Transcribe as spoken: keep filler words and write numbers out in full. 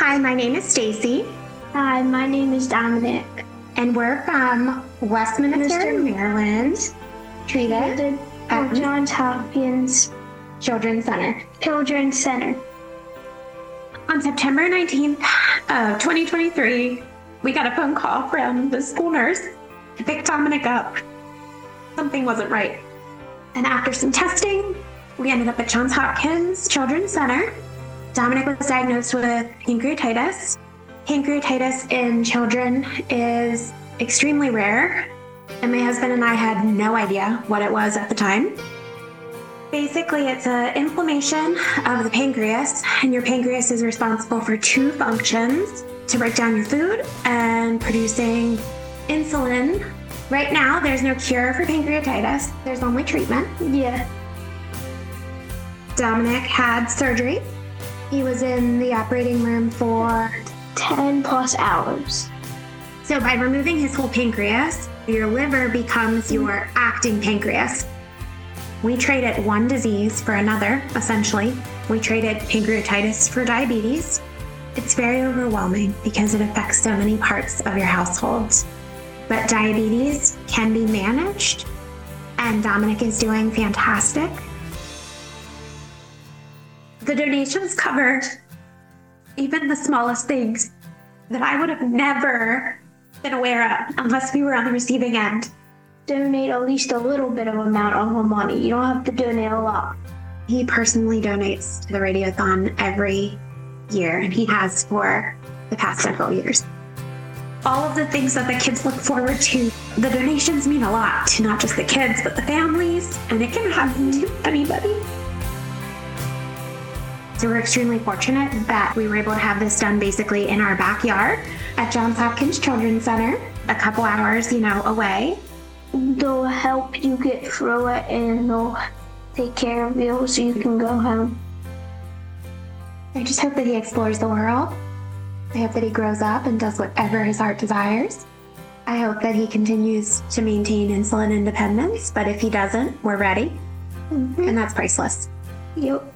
Hi, my name is Stacy. Hi, my name is Dominic. And we're from Westminster, Mister Maryland, treated at Johns Hopkins Children's Center. Children's Center. On September nineteenth of twenty twenty-three, we got a phone call from the school nurse to pick Dominic up. Something wasn't right. And after some testing, we ended up at Johns Hopkins Children's Center. Dominic was diagnosed with pancreatitis. Pancreatitis in children is extremely rare, and my husband and I had no idea what it was at the time. Basically, it's an inflammation of the pancreas, and your pancreas is responsible for two functions: to break down your food and producing insulin. Right now, there's no cure for pancreatitis. There's only treatment. Yeah. Dominic had surgery. He was in the operating room for ten plus hours. So by removing his whole pancreas, your liver becomes your acting pancreas. We traded one disease for another, essentially. We traded pancreatitis for diabetes. It's very overwhelming because it affects so many parts of your household. But diabetes can be managed, and Dominic is doing fantastic. The donations covered even the smallest things that I would have never been aware of unless we were on the receiving end. Donate at least a little bit of amount of money. You don't have to donate a lot. He personally donates to the Radiothon every year, and he has for the past several years. All of the things that the kids look forward to, the donations mean a lot to not just the kids, but the families, and it can happen to anybody. So we're extremely fortunate that we were able to have this done basically in our backyard at Johns Hopkins Children's Center, a couple hours, you know, away. They'll help you get through it, and they'll take care of you so you can go home. I just hope that he explores the world. I hope that he grows up and does whatever his heart desires. I hope that he continues to maintain insulin independence, but if he doesn't, we're ready. Mm-hmm. And that's priceless. Yep.